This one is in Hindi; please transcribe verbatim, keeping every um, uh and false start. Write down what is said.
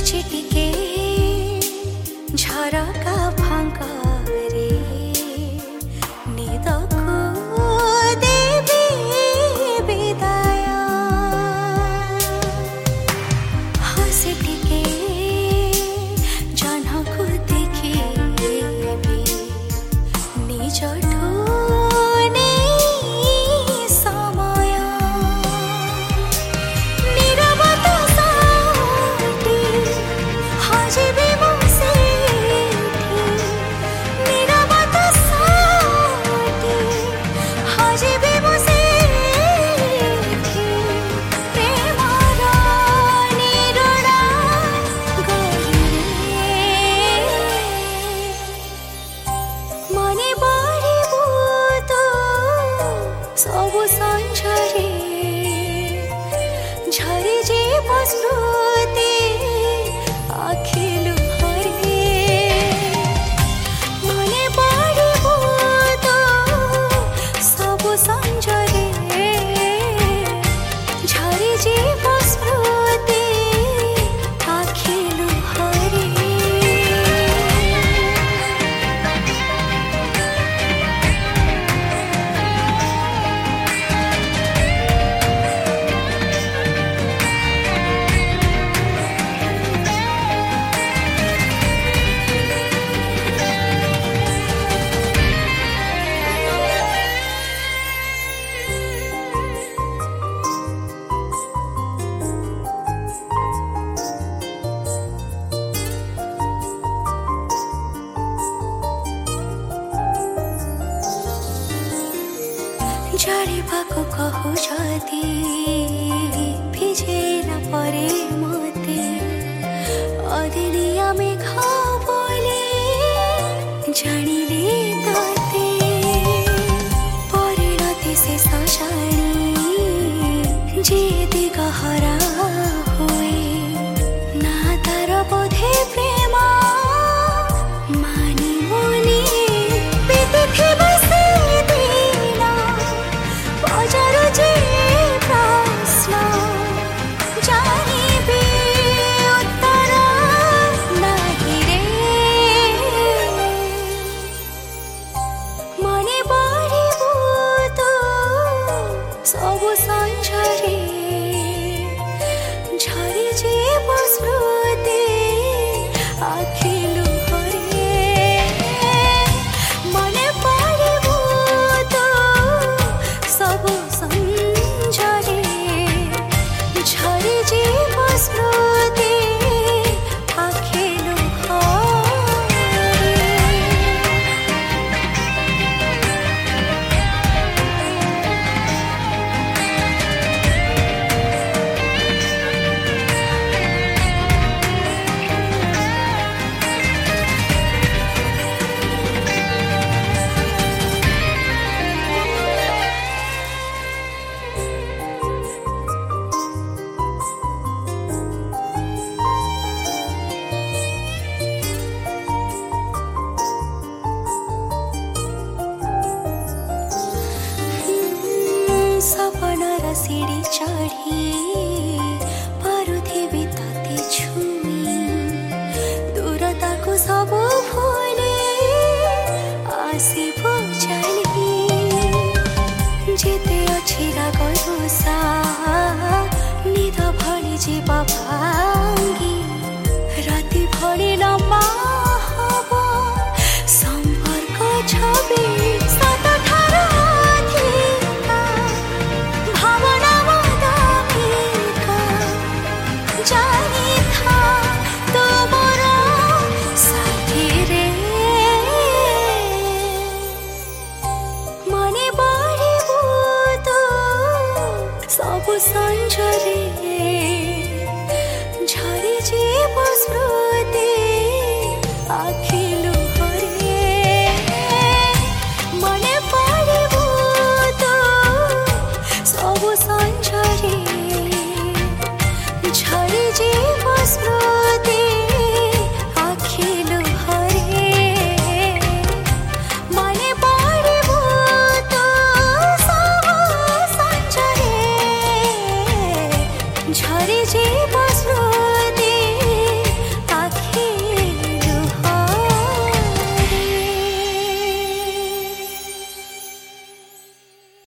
ঝরছে টিকে ঝরকা ফাঙ্কারে নিদকু দেবী বিদায় হাসি টিকে জহ্নকু দেখিবি নিজঠু सबु संझरे झरी जीव स्मृति आखि लुहरे मने पड़िब तो सबु संझरे झरी जीव स्मृति आखि लुहरे जाड़िबाकु कहु जदि भिजेला परे मते अदिनिया मेघ बोले जानिले तते परिणति से सजानी जे दिग हरा हुए ना तार बोधे प्रेम मानी मुनि बीती बसे सबु संझरे झरी जीव स्मृति आखि लुहरे मने पड़िब तो सबु संझरे झरी जीव स्मृति आखि सपनार सीढ़ी चढ़ी पारुथिबी तते छुई दूरता को सब भूले आसिब चली जेते अछि राग रोषा निद भली जीवा भांगी राति भली लम्बा हब संपर्क छवि सबु संझरे झरी जीव स्मृति आखि